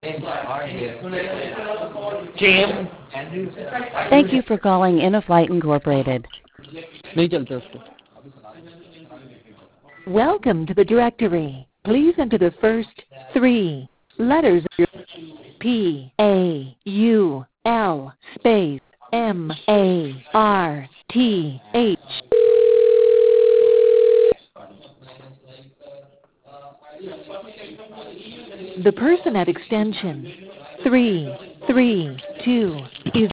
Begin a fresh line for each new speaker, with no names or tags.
Jim.
Thank you for calling InnoFlight Incorporated.
नहीं चलते उसको.
Welcome to the directory. Please enter the first three letters of your PAUL space MARTH. The person at extension 332 is